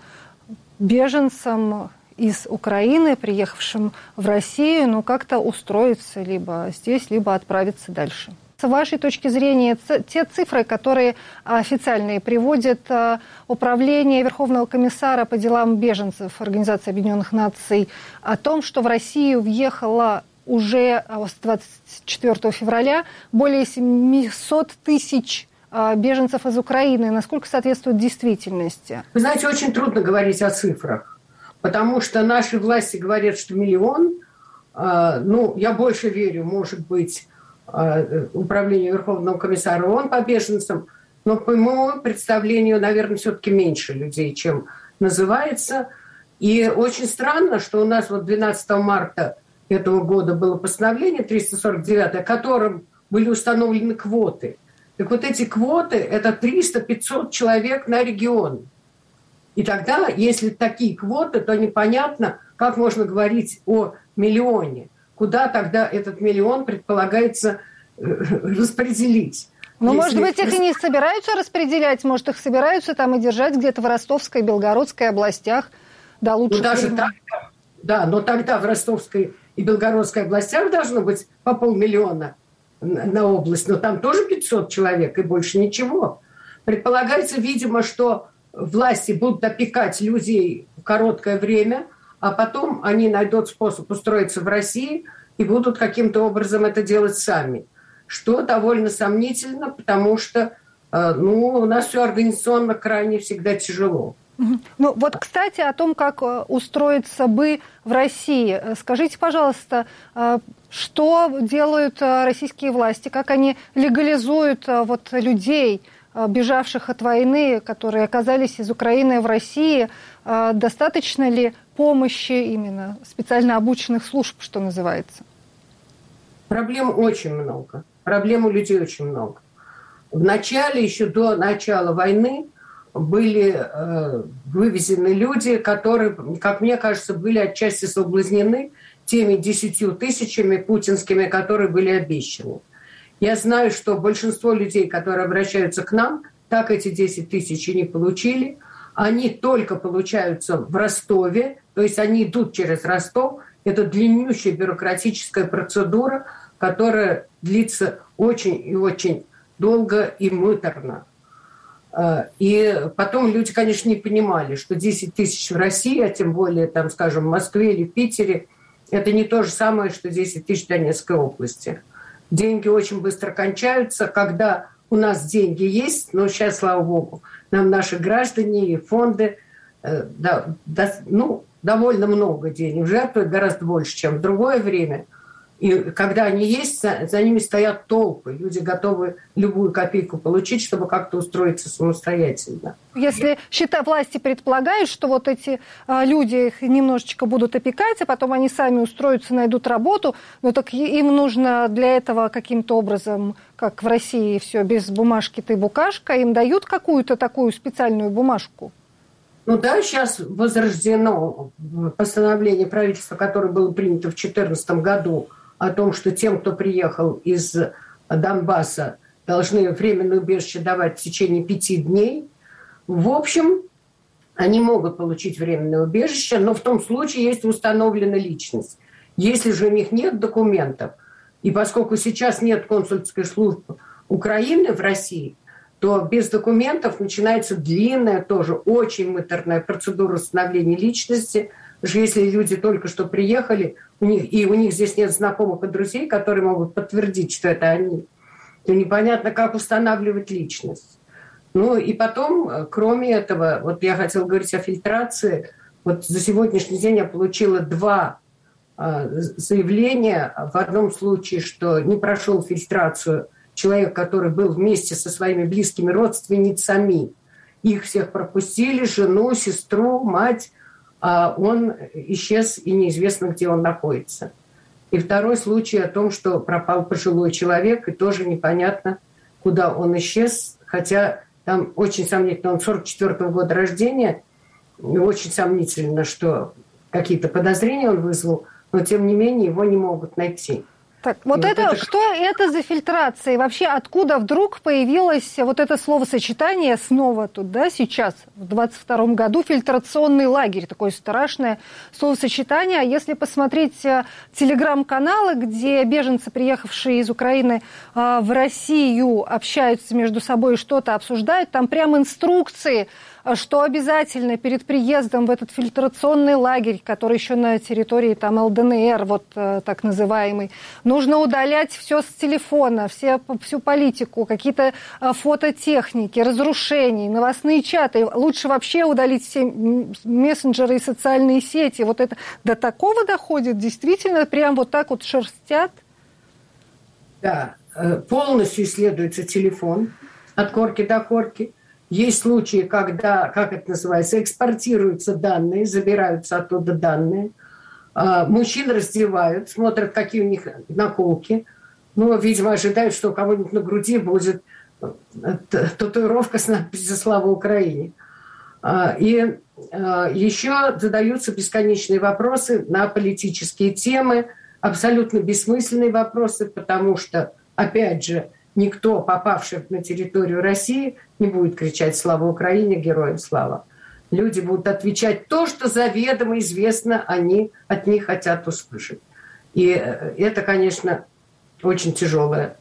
беженцам из Украины, приехавшим в Россию, ну, как-то устроиться либо здесь, либо отправиться дальше. С вашей точки зрения, те цифры, которые официальные приводит Управление Верховного комиссара по делам беженцев Организации Объединенных Наций, о том, что в Россию въехало уже с двадцать четвёртого февраля более семьсот тысяч беженцев из Украины, насколько соответствует действительности? Вы знаете, очень трудно говорить о цифрах. Потому что наши власти говорят, что миллион. Э, ну, я больше верю, может быть, э, Управлению Верховного комиссара ООН по беженцам, но по моему представлению, наверное, все-таки меньше людей, чем называется. И очень странно, что у нас вот двенадцатого марта этого года было постановление триста сорок девятое, которым были установлены квоты. Так вот эти квоты – это триста-пятьсот человек на регион. И тогда, если такие квоты, то непонятно, как можно говорить о миллионе. Куда тогда этот миллион предполагается распределить? Ну, если... может быть, их и не собираются распределять, может, их собираются там и держать где-то в Ростовской, Белгородской областях до лучших ну, даже времен. Так, да, но тогда в Ростовской и Белгородской областях должно быть по полмиллиона на, на область, но там тоже пятьсот человек и больше ничего. Предполагается, видимо, что власти будут опекать людей в короткое время, а потом они найдут способ устроиться в России и будут каким-то образом это делать сами. Что довольно сомнительно, потому что ну, у нас все организационно крайне всегда тяжело. Ну вот, кстати, о том, как устроиться бы в России. Скажите, пожалуйста, что делают российские власти, как они легализуют вот людей, бежавших от войны, которые оказались из Украины в России, достаточно ли помощи именно специально обученных служб, что называется? Проблем очень много. Проблем у людей очень много. В начале, еще до начала войны, были э, вывезены люди, которые, как мне кажется, были отчасти соблазнены теми десятью тысячами путинскими, которые были обещаны. Я знаю, что большинство людей, которые обращаются к нам, так эти десять тысяч и не получили. Они только получаются в Ростове, то есть они идут через Ростов. Это длиннющая бюрократическая процедура, которая длится очень и очень долго и муторно. И потом люди, конечно, не понимали, что десять тысяч в России, а тем более, там, скажем, в Москве или Питере, это не то же самое, что десять тысяч в Донецкой области. Деньги очень быстро кончаются. Когда у нас деньги есть, но сейчас, слава богу, нам наши граждане и фонды э, да, да, ну, довольно много денег жертвуют, гораздо больше, чем в другое время. И когда они есть, за, за ними стоят толпы. Люди готовы любую копейку получить, чтобы как-то устроиться самостоятельно. Если счета власти предполагают, что вот эти а, люди их немножечко будут опекать, а потом они сами устроятся, найдут работу, ну так им нужно для этого каким-то образом, как в России, все без бумажки ты букашка, им дают какую-то такую специальную бумажку? Ну да, сейчас возрождено постановление правительства, которое было принято в две тысячи четырнадцатом году, о том, что тем, кто приехал из Донбасса, должны временное убежище давать в течение пяти дней. В общем, они могут получить временное убежище, но в том случае, если установлена личность. Если же у них нет документов, и поскольку сейчас нет консульской службы Украины в России, то без документов начинается длинная, тоже очень муторная процедура установления личности. Даже если люди только что приехали, у них, и у них здесь нет знакомых и друзей, которые могут подтвердить, что это они, то непонятно, как устанавливать личность. Ну и потом, кроме этого, вот я хотела говорить о фильтрации. Вот за сегодняшний день я получила два э, заявления. В одном случае, что не прошел фильтрацию человек, который был вместе со своими близкими родственницами. Их всех пропустили, жену, сестру, мать, а он исчез, и неизвестно, где он находится. И второй случай о том, что пропал пожилой человек, и тоже непонятно, куда он исчез, хотя там очень сомнительно, он сорок четвёртого года рождения, и очень сомнительно, что какие-то подозрения он вызвал, но тем не менее его не могут найти. Так, вот, вот это, это, что это за фильтрация? И вообще, откуда вдруг появилось вот это словосочетание снова тут, да, сейчас, в двадцать втором году, фильтрационный лагерь, такое страшное словосочетание. А если посмотреть телеграм-каналы, где беженцы, приехавшие из Украины в Россию, общаются между собой и что-то обсуждают, там прям инструкции, что обязательно перед приездом в этот фильтрационный лагерь, который еще на территории там эл дэ эн эр, вот так называемый, нужно удалять все с телефона, все, всю политику, какие-то фототехники, разрушения, новостные чаты. Лучше вообще удалить все мессенджеры и социальные сети. Вот это до такого доходит? Действительно, прям вот так вот шерстят? Да, полностью исследуется телефон от корки до корки. Есть случаи, когда, как это называется, экспортируются данные, забираются оттуда данные. Мужчин раздевают, смотрят, какие у них наколки. Ну, видимо, ожидают, что у кого-нибудь на груди будет татуировка с надписью «Слава Украине». И еще задаются бесконечные вопросы на политические темы, абсолютно бессмысленные вопросы, потому что, опять же, никто, попавший на территорию России, не будет кричать «Слава Украине! Героям слава!». Люди будут отвечать то, что заведомо известно, они от них хотят услышать. И это, конечно, очень тяжелая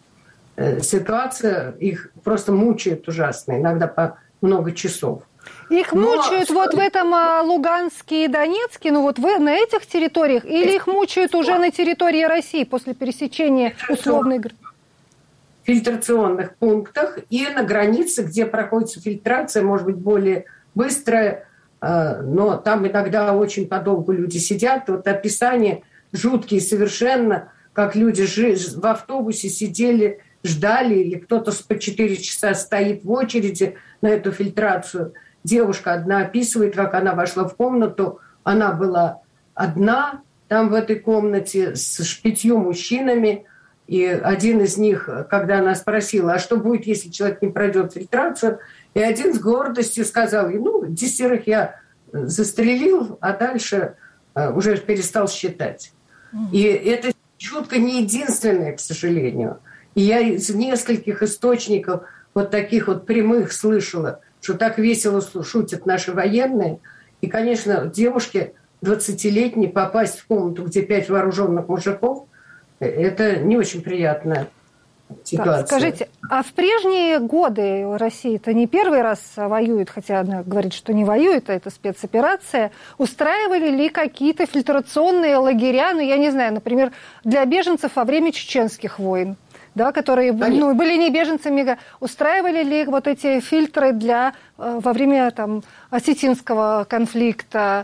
ситуация. Их просто мучают ужасно, иногда по много часов. Их Но... мучают вот в этом Луганске и Донецке, ну вот вы на этих территориях, или их мучают уже на территории России после пересечения условной границы? Фильтрационных пунктах и на границе, где проходит фильтрация, может быть, более быстрая, но там иногда очень подолгу люди сидят. Вот описание жуткие совершенно, как люди в автобусе сидели, ждали, или кто-то по четыре часа стоит в очереди на эту фильтрацию. Девушка одна описывает, как она вошла в комнату, она была одна там в этой комнате с пятью мужчинами. И один из них, когда она спросила, а что будет, если человек не пройдет фильтрацию, и один с гордостью сказал, ну, десятерых я застрелил, а дальше уже перестал считать. И это шутка не единственная, к сожалению. И я из нескольких источников вот таких вот прямых слышала, что так весело шутят наши военные. И, конечно, девушке двадцатилетней попасть в комнату, где пять вооруженных мужиков, это не очень приятная ситуация. Так, скажите, а в прежние годы Россия-то не первый раз воюет, хотя она говорит, что не воюет, а это спецоперация. Устраивали ли какие-то фильтрационные лагеря, ну, я не знаю, например, для беженцев во время чеченских войн, да, которые ну, были не беженцами, устраивали ли вот эти фильтры для, во время там, осетинского конфликта,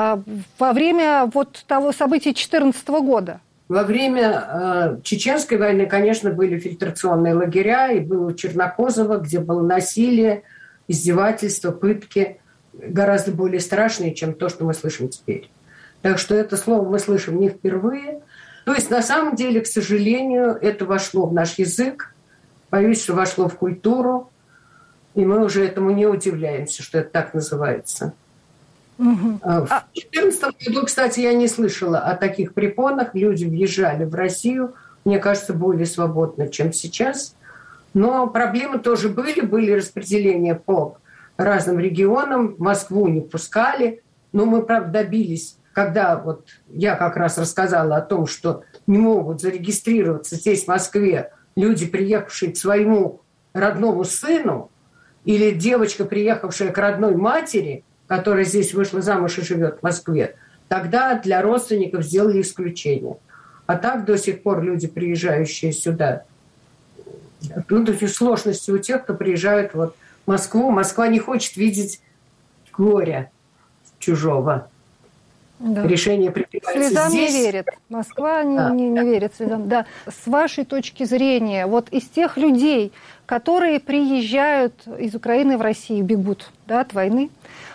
во время вот того событий две тысячи четырнадцатого года? Во время э, Чеченской войны, конечно, были фильтрационные лагеря, и было у Чернокозово, где было насилие, издевательства, пытки, гораздо более страшные, чем то, что мы слышим теперь. Так что это слово мы слышим не впервые. То есть, на самом деле, к сожалению, это вошло в наш язык, боюсь, что вошло в культуру, и мы уже этому не удивляемся, что это так называется. Угу. В две тысячи четырнадцатом году, кстати, я не слышала о таких препонах. Люди въезжали в Россию, мне кажется, более свободно, чем сейчас. Но проблемы тоже были. Были распределения по разным регионам. Москву не пускали. Но мы, правда, добились, когда вот я как раз рассказала о том, что не могут зарегистрироваться здесь, в Москве, люди, приехавшие к своему родному сыну, или девочка, приехавшая к родной матери, которая здесь вышла замуж и живет в Москве, тогда для родственников сделали исключение. А так до сих пор люди, приезжающие сюда, ну, то есть сложности у тех, кто приезжает вот в Москву. Москва не хочет видеть горя чужого. Да. Решение принимается слезам здесь. не верит. Москва не, да. не, не верит слезам. Да. С вашей точки зрения, вот из тех людей, которые приезжают из Украины в Россию, бегут, да, от войны,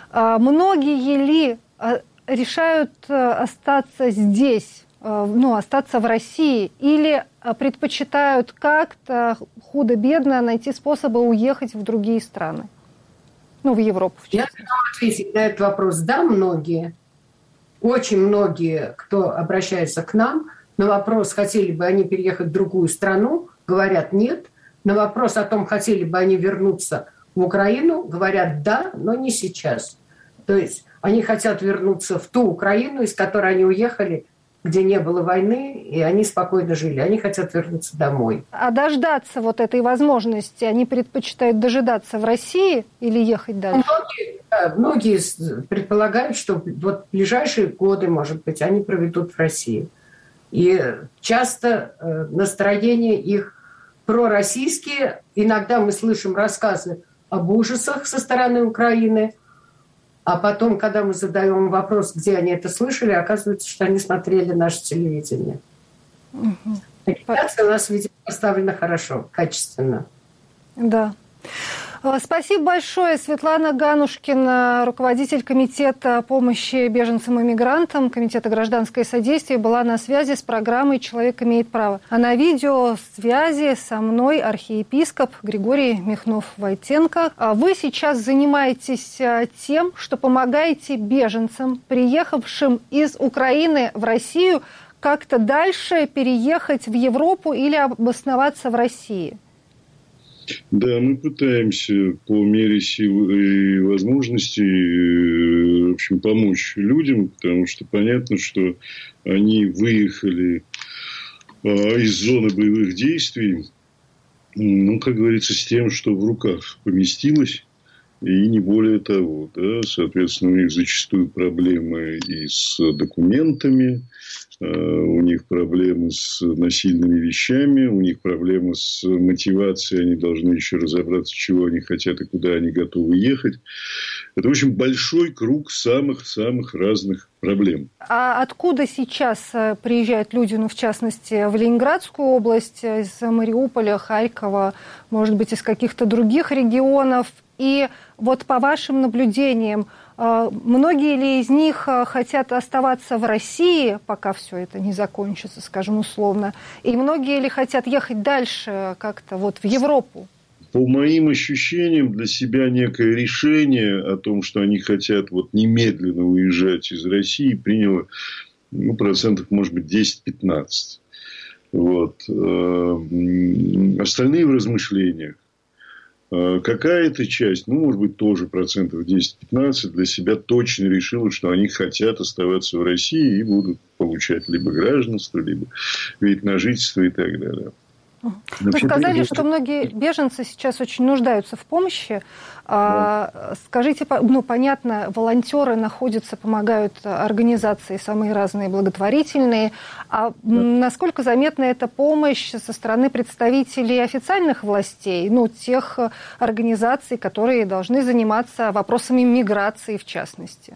многие ли решают остаться здесь, ну, остаться в России, или предпочитают как-то худо-бедно найти способы уехать в другие страны? Ну, в Европу, в частности. Я могу ответить на этот вопрос. Да, многие. Очень многие, кто обращается к нам, на вопрос, хотели бы они переехать в другую страну, говорят нет. На вопрос о том, хотели бы они вернуться в Украину, говорят да, но не сейчас. То есть они хотят вернуться в ту Украину, из которой они уехали, где не было войны, и они спокойно жили. Они хотят вернуться домой. А дождаться вот этой возможности, они предпочитают дожидаться в России или ехать дальше? Многие, да, многие предполагают, что вот ближайшие годы, может быть, они проведут в России. И часто э, настроение их пророссийские. Иногда мы слышим рассказы об ужасах со стороны Украины, а потом, когда мы задаем вопрос, где они это слышали, оказывается, что они смотрели наше телевидение. Угу. Агитация у нас, видимо, поставлена хорошо, качественно. Да. Спасибо большое. Светлана Ганушкина, руководитель комитета помощи беженцам и мигрантам, комитета гражданское содействие, была на связи с программой «Человек имеет право». А на видеосвязи со мной архиепископ Григорий Михнов-Войтенко. Вы сейчас занимаетесь тем, что помогаете беженцам, приехавшим из Украины в Россию, как-то дальше переехать в Европу или обосноваться в России. Да, мы пытаемся по мере сил и возможностей, в общем, помочь людям, потому что понятно, что они выехали из зоны боевых действий, ну, как говорится, с тем, что в руках поместилось, и не более того. Да? Соответственно, у них зачастую проблемы и с документами, у них проблемы с насильными вещами, у них проблемы с мотивацией, они должны еще разобраться, чего они хотят и куда они готовы ехать. Это, в общем, большой круг самых-самых разных проблем. А откуда сейчас приезжают люди, ну, в частности, в Ленинградскую область, из Мариуполя, Харькова, может быть, из каких-то других регионов? И вот по вашим наблюдениям, многие ли из них хотят оставаться в России, пока все это не закончится, скажем условно, и многие ли хотят ехать дальше как-то вот в Европу? По моим ощущениям, для себя некое решение о том, что они хотят вот немедленно уезжать из России, приняло, ну, процентов, может быть, десять-пятнадцать. Вот. Остальные в размышлениях. Какая-то часть, ну, может быть, тоже процентов десять-пятнадцать для себя точно решила, что они хотят оставаться в России и будут получать либо гражданство, либо вид на жительство и так далее. Вы сказали, что многие беженцы сейчас очень нуждаются в помощи. Да. Скажите, ну, понятно, волонтеры находятся, помогают организации самые разные благотворительные. А да. насколько заметна эта помощь со стороны представителей официальных властей, ну, тех организаций, которые должны заниматься вопросами миграции в частности?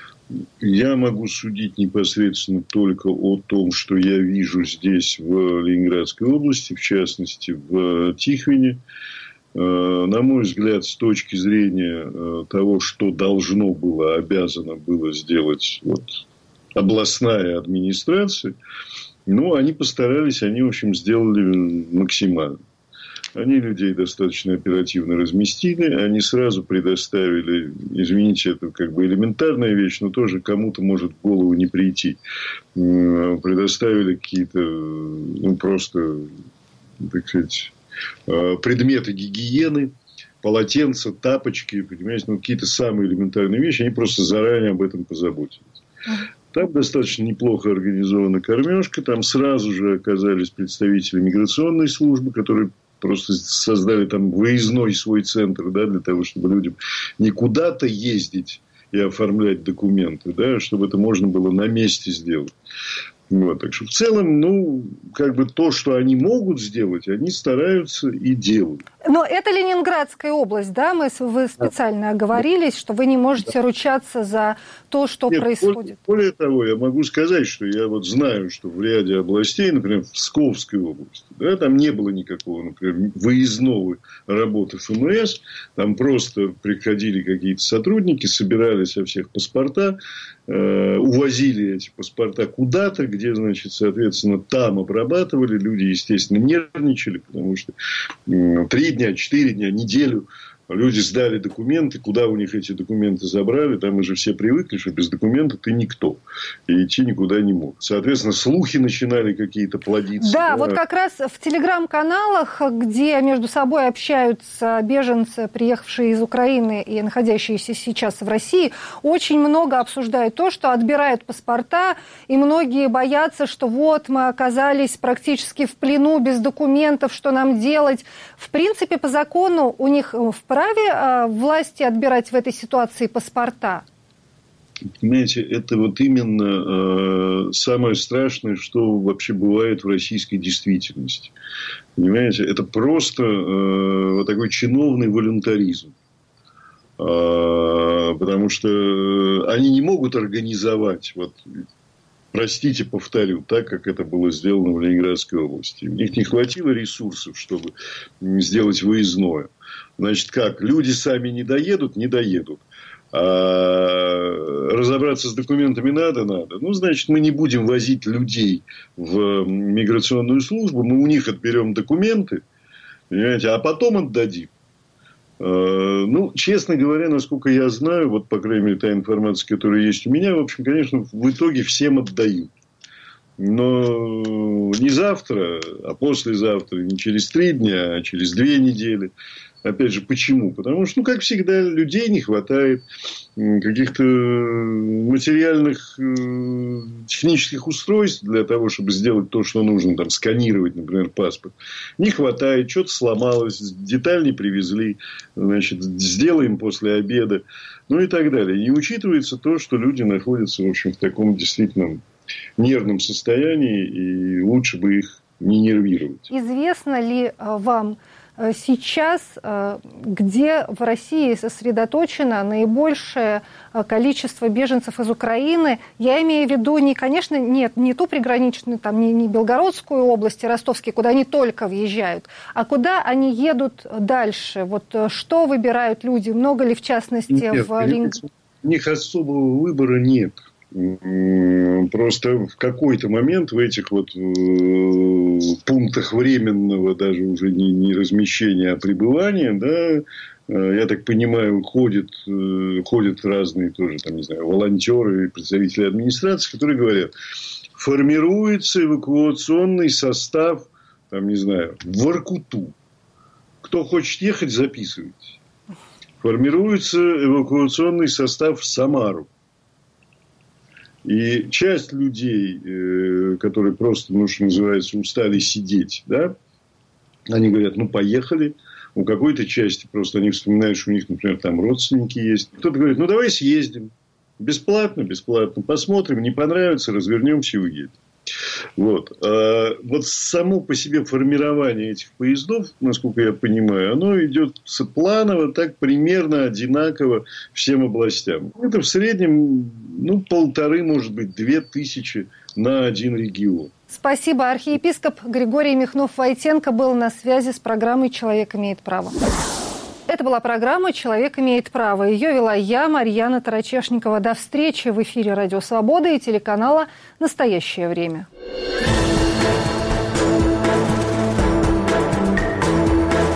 Я могу судить непосредственно только о том, что я вижу здесь, в Ленинградской области, в частности, в Тихвине. На мой взгляд, с точки зрения того, что должно было, обязано было сделать вот, областная администрация, ну, они постарались, они, в общем, сделали максимально. Они людей достаточно оперативно разместили, они сразу предоставили, извините, это как бы элементарная вещь, но тоже кому-то может в голову не прийти. Предоставили какие-то, ну, просто, так сказать, предметы гигиены, полотенца, тапочки, понимаете, ну, какие-то самые элементарные вещи, они просто заранее об этом позаботились. Там достаточно неплохо организована кормежка, там сразу же оказались представители миграционной службы, которые просто создали там выездной свой центр, да, для того, чтобы людям не куда-то ездить и оформлять документы, да, а чтобы это можно было на месте сделать. Вот, так что в целом, ну, как бы то, что они могут сделать, они стараются и делают. Но это Ленинградская область, да? Мы, вы специально оговорились, что вы не можете ручаться за то, что Нет, происходит. Более того, я могу сказать, что я вот знаю, что в ряде областей, например, в Псковской области, да, там не было никакого, например, выездной работы эф эм эс, там просто приходили какие-то сотрудники, собирали со всех паспорта, э, увозили эти паспорта куда-то, где, значит, соответственно, там обрабатывали, люди, естественно, нервничали, потому что э, три дня, четыре дня, неделю люди сдали документы, куда у них эти документы забрали, там мы же все привыкли, что без документов ты никто, и идти никуда не мог. Соответственно, слухи начинали какие-то плодиться. Да, да, вот как раз в телеграм-каналах, где между собой общаются беженцы, приехавшие из Украины и находящиеся сейчас в России, очень много обсуждают то, что отбирают паспорта, и многие боятся, что вот мы оказались практически в плену без документов, что нам делать. В принципе, по закону у них в праве э, власти отбирать в этой ситуации паспорта? Понимаете, это вот именно э, самое страшное, что вообще бывает в российской действительности. Понимаете, это просто э, вот такой чиновный волюнтаризм. Э, потому что они не могут организовать, вот, простите, повторю, так, как это было сделано в Ленинградской области. У них не хватило ресурсов, чтобы сделать выездное. Значит, как? Люди сами не доедут, не доедут. А разобраться с документами надо, надо. Ну, значит, мы не будем возить людей в миграционную службу, мы у них отберем документы, понимаете, а потом отдадим. Ну, честно говоря, насколько я знаю, вот, по крайней мере, та информация, которая есть у меня, в общем, конечно, в итоге всем отдают. Но не завтра, а послезавтра, не через три дня, а через две недели. Опять же, почему? Потому что, ну, как всегда, людей не хватает, каких-то материальных, технических устройств для того, чтобы сделать то, что нужно, там, сканировать, например, паспорт. Не хватает, что-то сломалось, деталь не привезли, значит, сделаем после обеда, ну и так далее. Не учитывается то, что люди находятся, в общем, в таком действительно нервном состоянии, и лучше бы их не нервировать. Известно ли вам сейчас, где в России сосредоточено наибольшее количество беженцев из Украины? Я имею в виду, не, конечно, нет, не ту приграничную, там, не, не Белгородскую область, Ростовские, куда они только въезжают, а куда они едут дальше? Вот что выбирают люди? Много ли, в частности, нет, в Ленинграде? У них особого выбора нет. Просто в какой-то момент в этих вот э, пунктах временного, даже уже не, не размещения, а пребывания, да, э, я так понимаю, ходят, э, ходят разные тоже, там, не знаю, волонтеры, представители администрации, которые говорят, формируется эвакуационный состав, там, не знаю, в Воркуту. Кто хочет ехать, записывайтесь. Формируется эвакуационный состав в Самару. И часть людей, которые просто, ну, что называется, устали сидеть, да, они говорят, ну, поехали. У какой-то части просто они вспоминают, что у них, например, там родственники есть. Кто-то говорит, ну, давай съездим. Бесплатно, бесплатно. Посмотрим, не понравится, развернемся и уедем. Вот. А вот само по себе формирование этих поездов, насколько я понимаю, оно идет планово, так примерно одинаково всем областям. Это в среднем, ну, полторы, может быть, две тысячи на один регион. Спасибо. Архиепископ Григорий Михнов-Войтенко был на связи с программой «Человек имеет право». Это была программа «Человек имеет право». Ее вела я, Марьяна Тарачешникова. До встречи в эфире «Радио Свобода» и телеканала «Настоящее время».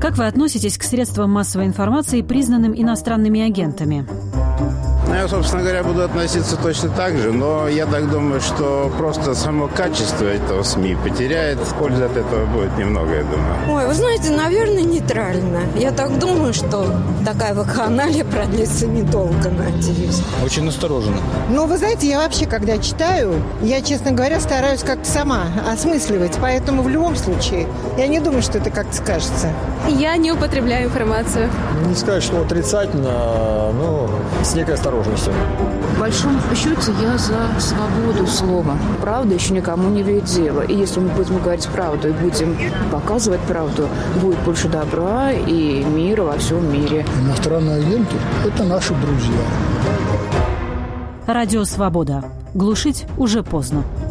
Как вы относитесь к средствам массовой информации, признанным иностранными агентами? Я, собственно говоря, буду относиться точно так же, но я так думаю, что просто само качество этого СМИ потеряет. Пользы от этого будет немного, я думаю. Ой, вы знаете, наверное, нейтрально. Я так думаю, что такая вакханалия продлится недолго, надеюсь. Очень настороженно. Ну, вы знаете, я вообще, когда читаю, я, честно говоря, стараюсь как-то сама осмысливать. Поэтому в любом случае я не думаю, что это как-то скажется. Я не употребляю информацию. Не сказать, что отрицательно, но с некой осторожностью. В большом счете я за свободу слова. Правда еще никому не ведет дело. И если мы будем говорить правду и будем показывать правду, будет больше добра и мира во всем мире. Иностранные агенты – это наши друзья. Радио «Свобода». Глушить уже поздно.